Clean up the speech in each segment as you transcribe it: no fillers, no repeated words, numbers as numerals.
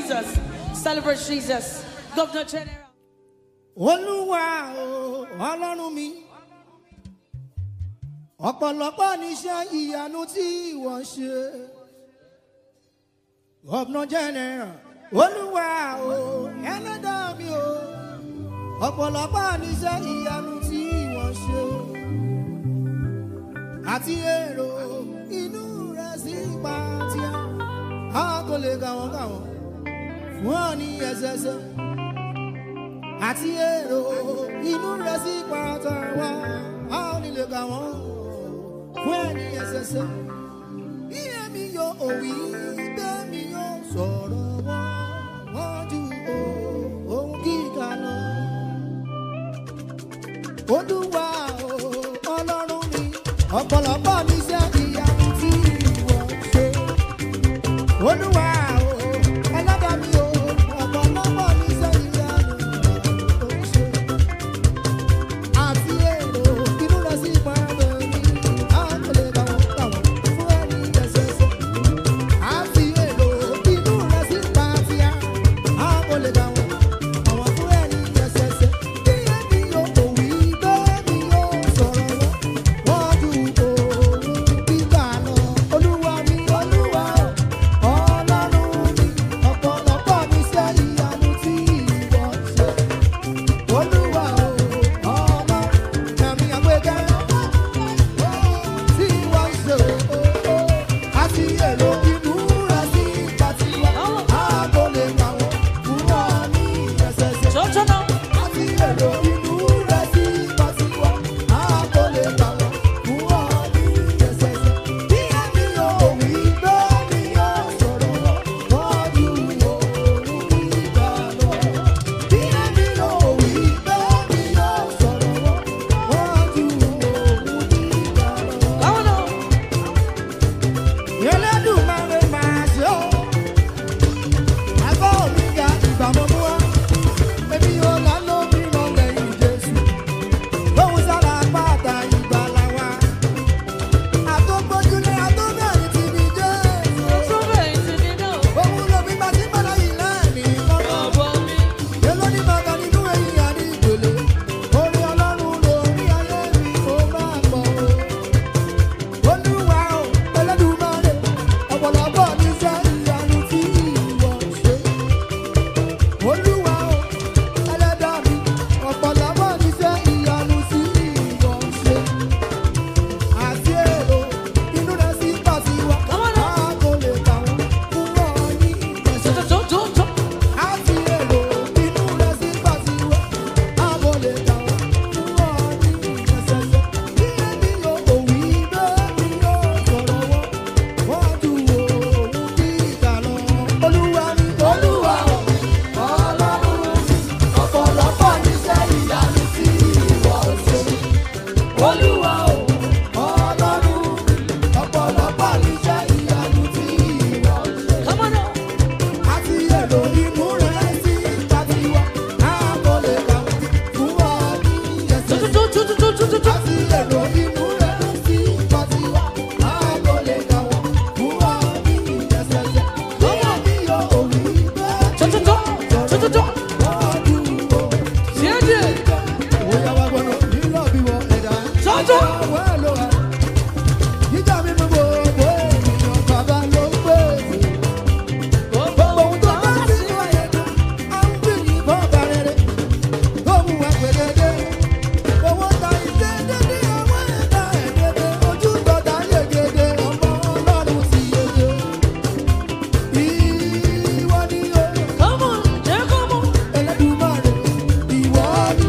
Jesus. Celebrate Jesus. Governor General. Olúwa o, Ọlọ́run mi. Ọ̀pọ̀lọpọ̀ níṣẹ́ ìyanu tí wọ́n ṣe. Governor General. Olúwa o, Ẹlẹ́dàá mi o. Ọ̀pọ̀lọpọ̀ níṣẹ́ ìyanu tí wọ́n ṣe. Àti èrò inú rẹ̀ sí pàtí à. A kò lè kàwọn fún ọ ní ẹsẹsẹ. Àti èrò inú rẹ̀ sí pàtó wá. A ò ní lè kàwọn fún ọ ní ẹsẹsẹ. Bí èmi yóò òwì bẹ́ẹ̀ mi yóò sọ̀rọ̀ wọ́n ju ohun kíkà lọ. Olúwa o, Ọlọ́run mi, ọ̀pọ̀lọpọ̀ níṣẹ́ ìyanu tí wọ́n ṣe. Olúwa o, Ẹlẹ́dàá mi o, ọ̀pọ̀lọpọ̀ níṣẹ́ ìyanu tó ṣe. Àti èrò inú rẹ̀ sí pàdé mi, a kò lè kà wọ́n fún ẹni ẹsẹsẹ. Àti èrò inú rẹ̀ sí pàdé a kò lè kà wọ́n fún ẹni ẹsẹsẹ. Bí èmi yóò òwì bẹ́ẹ̀ mi yóò sọ̀rọ̀ wọ́n ju ohun kíkà lọ. Olúwa mi, Olúwa o, Ọlọ́run mi, ọ̀pọ̀lọpọ̀ níṣẹ́ ìyanu tí wọ́n ṣe. Olúwa o, Ọlọ́run ẹ̀mí àgbéga tí wọ́n ṣe o. Àti èrò inú rẹ̀ sí pàtí wá. A kò lè kà wọ́n fún ọ ní ẹsẹsẹ. Àti èrò inú rẹ̀ sí pàtí wá. A kò lè kà wọ́n fún ọ ní ẹsẹsẹ. Bí èmi yóò wí bẹ́ẹ̀ mi yóò sọ̀rọ̀ wọ́n ju ohun kíkà lọ. Bí èmi yóò wí bẹ́ẹ̀ mi yóò sọ̀rọ̀ wọ́n ju ohun kíkà lọ. Elédùmarè máa ṣe ọ́. Àgọ́ mi ga ìgbà mọ́ mú wá. Èmi ò lálọ́ mi lọ lẹ́yìn Jésù. Lóhùn sára pátá ìgbàlà wa. Àtọ́gbójúlé àtọ́bẹ̀rẹ̀ ti ní Jésù. Òun ló fi gbà sí padà yìí lẹ́ẹ̀mí lọ́dọ̀. Èló ní bàbá nínú ẹ̀yìn àní ìgbèlè. Orí Ọlọ́run lórí ayé mi ó máa pọ̀ o. Olúwa o, Ẹlẹ́dùmarè, ọ̀pọ̀lọpọ̀ níṣẹ́ ìyanu tí wọ́n ṣe. Olúwa o, Ẹlẹ́dàá mi, ọ̀pọ̀lọpọ̀ níṣẹ́ ìyanu tí wọ́n ṣe. Àti èrò inú rẹ̀ sí pàtí wá. A kò lè kà wọ́n fún ọ ní ẹsẹsẹ. Àti èrò inú rẹ̀ sí pàtí wá. A kò lè kà wọ́n fún ọ ní ẹsẹsẹ. Bí èmi yóò òwì bẹ́ẹ̀ mi yóò sọ̀rọ̀ wọ́n ju ohun kíkà lọ. Olúwa mi, Olúwa o, Ọlọ́run mi, ọ̀pọ̀lọpọ̀ níṣẹ́ ìyanu tí wọ́n ṣe. Olúwa o, Ọlọ́run mi, ọ̀pọ̀lọpọ̀ níṣẹ́ ìyanu tí wọ́n ṣe. Àti èrò inú rẹ̀ sí pàtí wá. A kò lè kà wọ́n fún ọ ní ẹsẹsẹ. Àti èrò inú rẹ̀ sí pàtí wá. A kò lè kà wọ́n fún ọ ní ẹsẹsẹ. Bí èmi yóò òwì bẹ́ẹ̀ mi yóò sọ̀rọ̀ wọ́n ju ohun. Oya wa gbọ́dọ̀ nílò bí wọ́n ẹ̀dá. Àwọn ẹ̀ ló wà. Jíjà mi mú gbogbo ènìyàn bàbá ló ń gbé. Gbogbo ohun tó bá sí wáyé dùn. À ń gbìn ní bọ́ọ̀bà rere. Tó mú wa gbẹ̀gẹ́dẹ́. Owó ta ìdédé ní àwọn ẹ̀dá ẹ̀dẹ́dẹ́. Ojú gbọ́dá yegede. Ọmọ Ọlọ́run ti yege. Ìwọ ni o. Ẹlẹ́dùmarè. Ìwọ ni.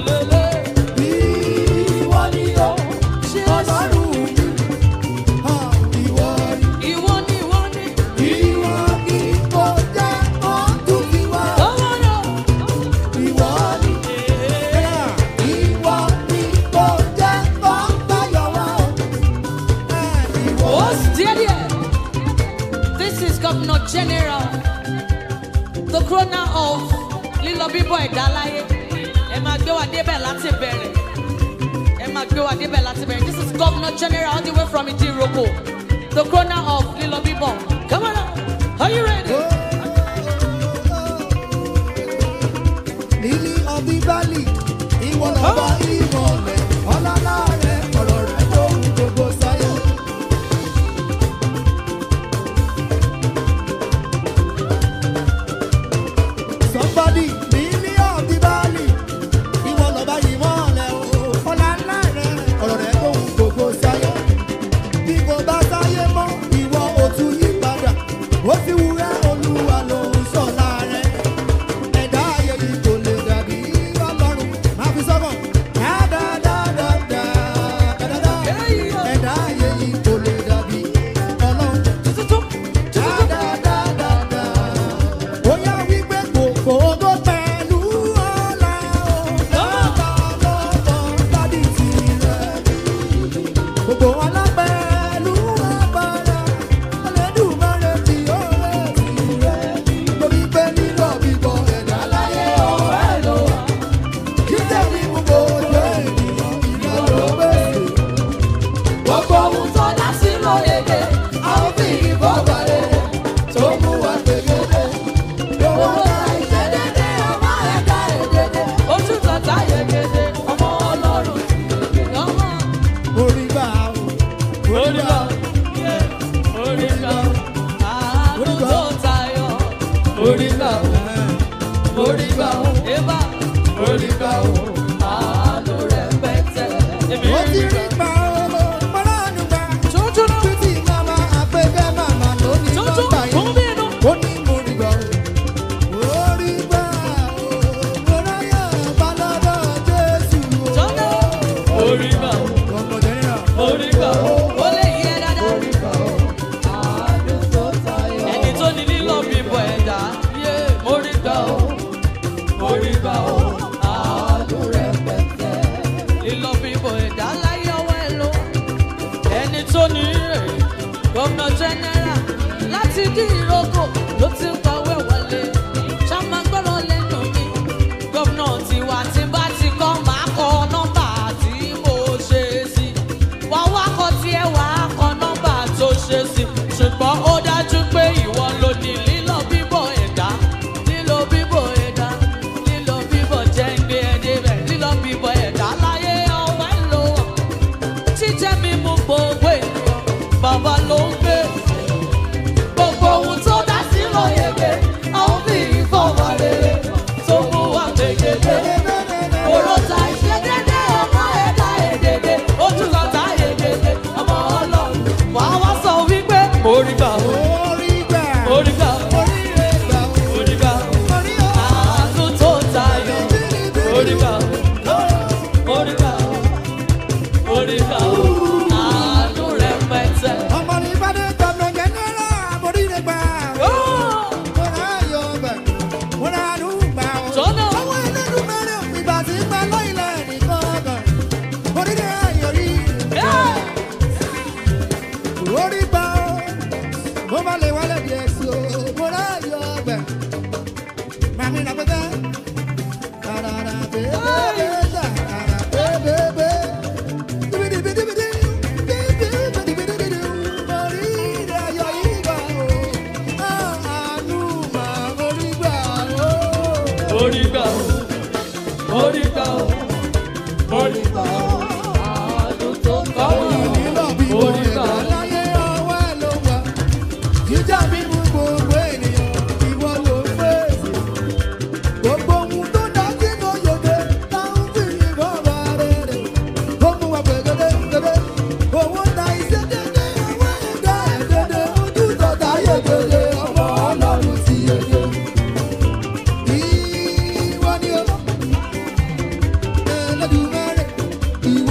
Ìwọ ni o. Ọlọ́run mi. Ìwọ ni. Ìwọ ni kò jẹ́ ọdún ti wá. Ìwọ ni. Ìwọ ni kò jẹ́ ọgbàyọ̀ wá. Ìwọ This is Governor General, the crooner of Lílọ Bíbọ̀ Ẹ̀dá Láyé. Ẹ máa gbé wa débẹ̀ láti bẹ̀rẹ̀. This is Governor General all the way from Idiroko, the crooner of Lílọ Bíbọ̀. Come on up. Are you ready? Lily of the valley, ìwọ lọ́ba ìmọ̀lẹ̀, ọlọ́lá rẹ̀ ọ̀rọ̀ rẹ̀ tó ń gbogbo sáyé. Somebody, Lily of the valley, ìwọ lọ́ba ìmọ̀lẹ̀, ọlọ́lá rẹ̀ ọ̀rọ̀ rẹ̀ tó ń gbogbo sáyé. Bí kò bá sáyé mọ́, ìwọ ò tún yí padà, ó ti wù ẹ́ Olúwa ló ń sọ̀lá rẹ̀. Ẹ̀dá ayé yìí kò lè dàbí Ọlọ́run, máa fi sọ́kàn. Dáadáadáadáa, ẹ̀dá ayé yìí kò lè dàbí Ọlọ́run. Dáadáadáadáa, ó yá wípé kòkó tó pẹ̀lú ọ̀la o. Lọ́kọ̀ọ́lọ́kọ̀ dádì tirẹ̀. Gbogbo wọn lá pẹ̀lú agbára, Olódùmarè tí ó lè tirẹ̀. Lórí pé lílọ bíbọ ẹ̀dá láyé ọ̀fẹ́ ló wà. Jíjẹ́ mi mú gbogbo ènìyàn ìrẹ́ ló bẹ̀rẹ̀. Gbogbo ohun tó dá sí ló yege, a ó fi ìbọn balẹ̀ tó mú wa gbẹgẹdẹ. Owó ta ìṣedédé ọmọ ẹ̀dá èdèdè. Ojú tata yegede, ọmọ Ọlọ́run yege. Lọ́mọ. Orí gbà ó, orí gbà ó. Oríga, àánú tó tayọ. Oríga, oríga, eba. Oríga, àánú rẹ̀ pẹ̀tẹ́. Èmi Ó ti rí rí gbà ó, mọ́lánù gbà. tuntun náà. Títí màmá àpẹẹrẹ màmá lónìí Tuntun nọ́mbà fún yìí. bínú. Ó ní mo rí gbà ó. Orí gbà ó, mo ráyà bá lọ́dọ̀ Jésù o. Jọ́nà. Oríga, Ọmọdé náà. oríga, ó lè yẹ dáadáa. Àánú tó tayọ. Ẹni tó ní lílọ bíbọ ẹ̀dá. Yé, oríga o, oríga o, àánú rẹ̀ pẹ̀tẹ́. Lílọ bíbọ ẹ̀dá láyé ọwọ́ ẹ̀ ló. Ẹni tó ní rè, gómìnà jẹ́nẹ́rà láti dín ìrókò ló ti ń pawé wọlé. Ṣáma gbọ́dọ̀ lẹ́nu mi. Gómìnà tiwa tí bá ti kọ́ máa kọ nọ́mbà tí mo ṣe sí. Wà wá kọ tiẹ̀ wà á kọ nọ́mbà tó ṣe sí. Ṣùgbọ́n ó dájú pé ìwọ ló ní lílọ bíbọ ẹ̀dá. Lílọ bíbọ ẹ̀dá. Lílọ bíbọ jẹ́ ń gbé ẹ débẹ̀. Lílọ bíbọ ẹ̀dá láyé ọwọ́ ẹ̀ ló wà. Jíjẹ́ mímú gbogbo ènìyàn, bàbá ló ń gbé. Gbogbo ohun tó dá sí ló yege, a ó fi ìfọwọ́ rere tó mú wa gbẹgẹdẹ. Òròta ìṣedédé ọmọ ẹ̀dá èdèdè, ojú kọta yegede, ọmọ Ọlọ́run. Wàá wá sọ wípé oríga o, Orí gbà. oríga o, Orí rẹ̀ gbà ó. oríga o, Orí ó. àánú tó tayọ. Oríga o, oríga o, oríga o, àánú rẹ̀ pẹ̀tẹ́. Ọmọ ní Ìbàdàn gbọ̀ngàn jẹ́nẹ́rà, orí rẹ̀ gbà ó. Mo ráyọ̀ bẹ̀, mo ránú gbà ó. Jọ́nà. Àwọn Olódùmarè ìgbà tí ń bẹ lórílẹ̀ nìkan kan. Orí rẹ̀ ayọ̀ yìí. Orí gbà ó. Mo máa lè wálé díẹ̀ sí o. Mo ráyọ̀ bẹ̀. Màmí nà pẹ́pẹ́. Kàràrà bèbè kàrà bèbè. Dìbìdìbìdìbìdì. Dìbìdìbìdìbìdì. Orí rẹ̀ ayọ̀ yìí gbà ó. Àánú máa orí gbà ó. Oríga o, oríga o, oríga o, àánú tó tayọ. Nílò bí mo ẹ̀dá láyé ọwọ́ ẹ̀ ló wà. Jíjà mi mú gbogbo ènìyàn, ìwọ ló fèsì. Gbogbo ohun tó dá sínú yòókè táwọn fi ìbọn bá rere. Ó mú wa gbẹgẹdẹ gbẹgẹdẹ. Owó ta iṣẹ́ dédé, ọwọ́ ẹ̀dá ẹ̀dẹ́dẹ́. Ojú tọ̀tà yegede, ọmọ Ọlọ́run ti yege. Ìwọ ni ó, Olódùmarè.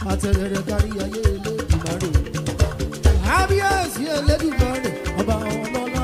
àtẹ̀rẹ̀rẹ̀ kárí ayé Elédùmarè. Kábíyèsí Elédùmarè ọba ọlọ́lá.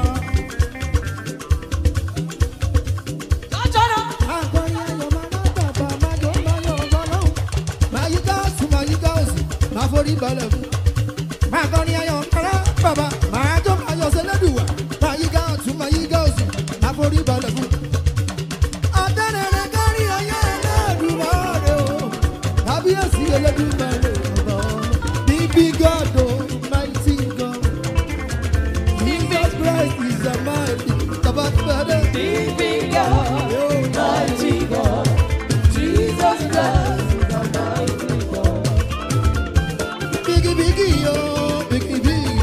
Àgbọ̀nyẹ ayọ̀ máa ná bàbá máa jó máa yọ̀ ọlọ́run. Máa yí gáàsì máa yí gáàsì máa forí balẹ̀ fún. Máa gbọ́nyẹ ayọ̀ máa ná bàbá máa jó máa yọ̀ sẹ́lẹ̀dùwà. Máa yí gáàsì máa yí gáàsì máa forí balẹ̀ fún. Àtẹ̀rẹ̀rẹ̀ kárí ayé Elédùmarè o. Kábíyèsí Elédùmarè ọba ọlọ́lá. Big God, mighty God. Jesus Christ is a mighty God. Big God, mighty God. Jesus Christ is a mighty God. Biggie, biggie, yo, biggie, biggie.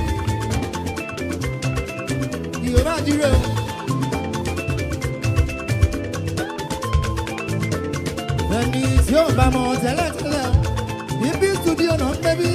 You're not the real. When it's your mama, tell her. If it's studio, no, baby.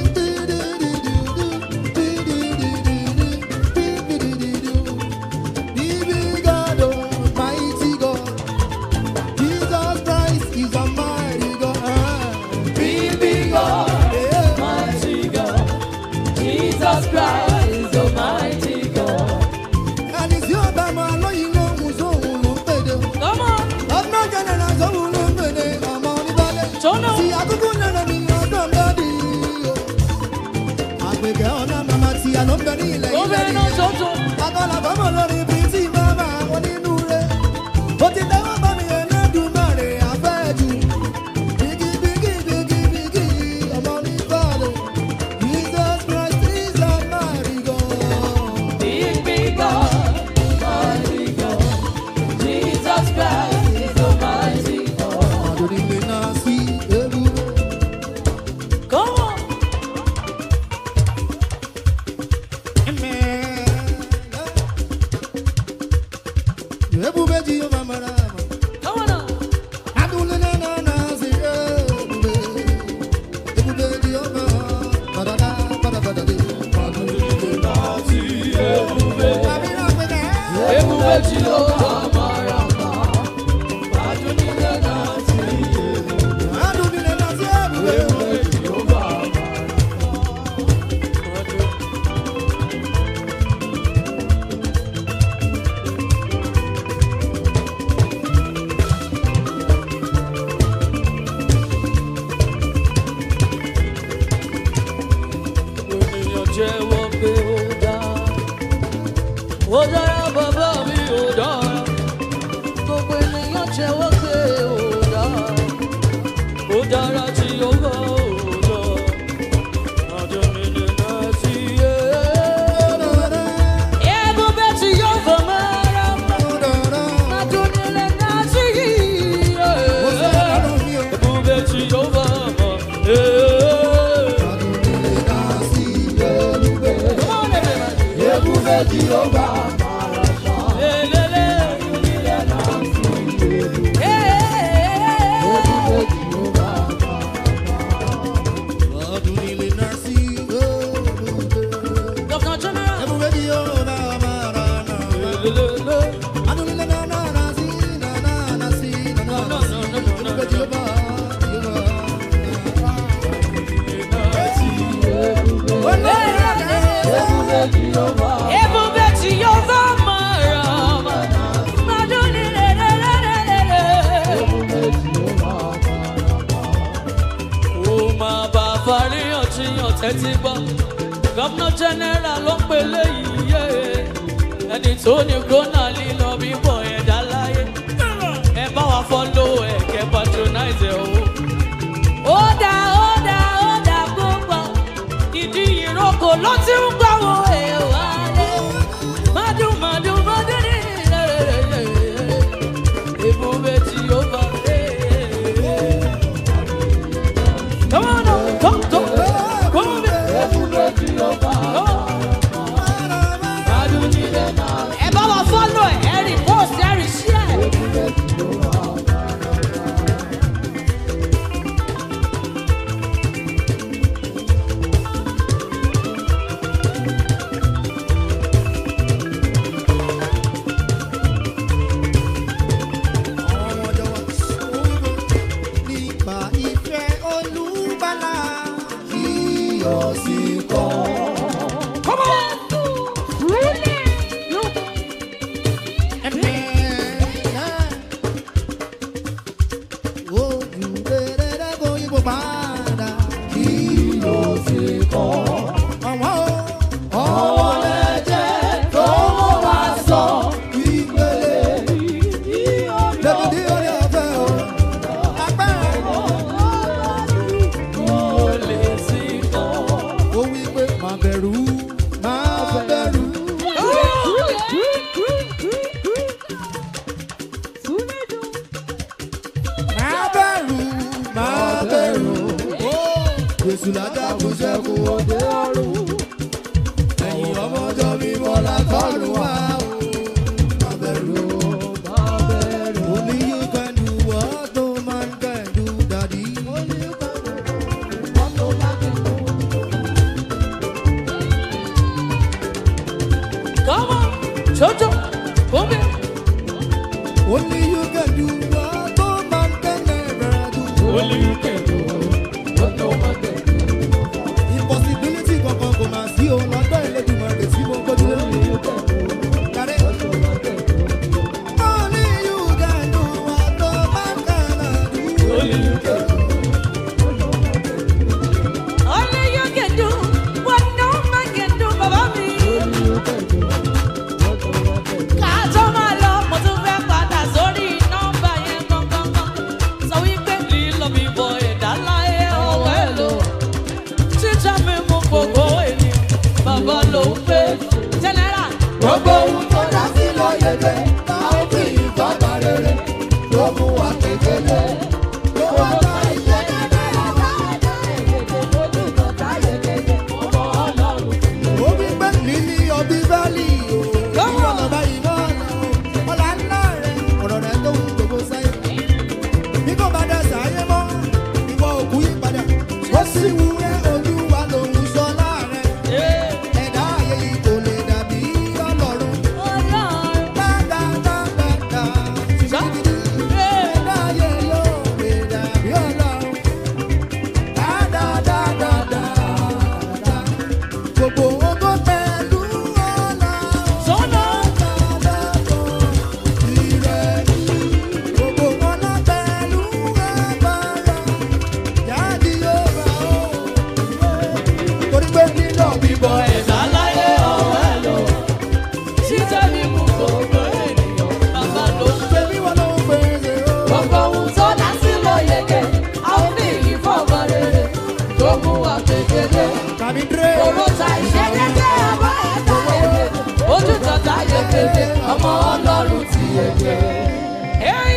Jesus Christ is Almighty God. And it's your Bama, no, you know, who's on the better. Come on, I'm not gonna know who's on the better. I'm on the ballet. See, I could go down and be on the body. I will go on, Mama, see, I don't get it. go back on Jojo. I got a Bama, pretty Mama, what do you do? But if I want me, I do money, I bet you. Biggie, biggie, biggie, biggie, I'm on the ballet. Jesus Christ is a mighty God. Big God, mighty God. Jesus Christ is Almighty God. I don't even know, see, everywhere. Come on, come on now. Jẹ́wọ́ pé ó dára bàbá mi ó dára, gbogbo ènìyàn jẹ́wọ́ pé ó dára tí ó bá ó dára, ọjọ́ mi lè má sí yé. Ebube tí yóò fọ́ mọ́ra mọ́, ọjọ́ mi lè má sí yé. Ebube tí yóò fọ́ mọ́. Jehovah, tẹ́tí gbọ́, gọ́fúnà jẹ́nẹ́rà ló ń pè léyìí yé, ẹni tó ní krónà lílọ bíbọ̀ ẹ̀dá láyé, ẹ bá wa fọ́lọ́ ẹ̀ kẹ́ patronize ẹ̀ o. Ó dá gbogbo ìdí ìrókò ló ti ń gbàwó ẹ̀ wáyé, mádùn ní Ebube tí ó bá dé. Come on now, come. Ẹ bá wa follow ẹ repost ẹ share. Nípa ìfẹ́ Olùgbàlà. sí kan. Come on. Ojú rere kò yípo padà. Kí ló sí kan. Ọwọ́ lẹ́jẹ̀ tó wá sọ. Ìpele lẹ́kùndí orí ọ̀fẹ́ o. Agbára Kò lè sí kan. ó wí pé má bẹ̀rù, má bẹ̀rù. Má bẹ̀rù, má bẹ̀rù. Ó Jésù lájàkún ṣẹ́gun òde ọ̀run. Ẹ̀yin ọmọjọ́ mímọ́ látọ̀run wá o. Má bẹ̀rù, má bẹ̀rù. Only you can do what no man can do, Daddy. Only you can do what no man can do. Come on. Jojo. Come here. Only you can do what no man can never do. Only you can do what no man can do. Impossibility kankan kò máa sí o lọ́dọ̀ Elédùmarè tí mo gbójú lé. Kàdé. Only you can do what no man cannot do. Only you can do. Only you can do what no man can do, bàbá mi. Ká tó máa lọ, mo tún fẹ́ padà sórí nọ́mbà yẹn gangan. Sọ wípé lílọ bíbọ ẹ̀dá láyé ọ̀wẹ́ lò. Títà mi mú gbogbo ènìyàn, bàbá ló ń pè. Jẹ́nẹ́rà. Gbogbo ohun tó dá sí ló yege, tá ó fi ìfọ̀gbà rere, ló mú wa kékeré. Ló wá bá iṣẹ́ rere ọba ẹ̀dá èyèké, lójú tó tá yegede, ọmọ Ọlọ́run. Ó wí pé lílí ọbí bẹ́ẹ̀lì o, ìwọ lọ́ba ìmọ̀ ọ̀nà o, ọ̀la ńlá rẹ̀, ọ̀rọ̀ rẹ̀ tó ń gbogbo sáyé. Bí kò bá dẹ̀ sáyé mọ́, ìwọ òkú yí padà, ó sì wú ẹ́ Olúwa lòun ṣọlá rẹ̀. Ẹ̀dá ayé yìí kò lè dàbí Ọlọ́run. Dáadáa, ẹ̀dá ayé yóò lè dàbí Ọlọ́run. Dáadáa, gbogbo ògo pẹ̀lú ọlá. Sọ́nà. Ìrẹ̀ gbogbo ọlá pẹ̀lú agbára. Jáde yóò bá o. Torí pé nínú bíbọ Ẹ̀dá láyé ọ̀wẹ́ lò. Títà mi mú gbogbo ènìyàn, bàbá ló ń pè. ẹ̀mí wọn ló ń pèsè o. Gbogbo ohun tó dá sí ló yege, a ó ní ìfọ̀gbọ́n rere tó mú wa kékeré. Tàbí dre. Owó ta ìṣe jẹ́jẹ́ ọba ẹ̀dá èdè, ojú tọ́ta yegede, ọmọ Ọlọ́run ti yege. Hey!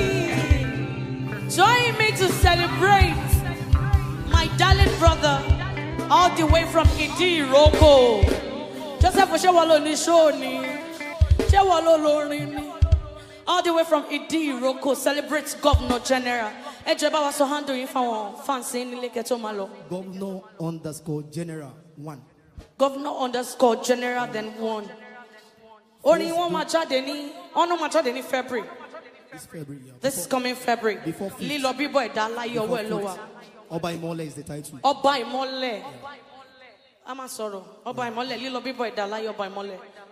Join me to celebrate my darling brother all the way from Idiroko. Joseph, ṣé wọ́n ló ní show ni? Ṣé wọ́n ló lórin ni? All the way from Idiroko celebrates Governor General. Ẹ jẹ́ bá wa sọ handle yín fáwọn fans yín nílé kẹ́ tó máa lọ. Governor_General 1. Governor_General then 1. Orin wọn máa jáde ní February. This February. Yeah. This coming February. Before 5th. Lílọ bíbọ̀ ẹ̀dá láyé ọwọ́ ẹ̀ ló wà. Ọba Ìmọ́lẹ̀ is the title. Ọba ìmọ́lẹ̀. A máa sọ̀rọ̀. Ọba ìmọ́lẹ̀ lílọ bíbọ̀ ẹ̀dá láyé ọba ìmọ́lẹ̀.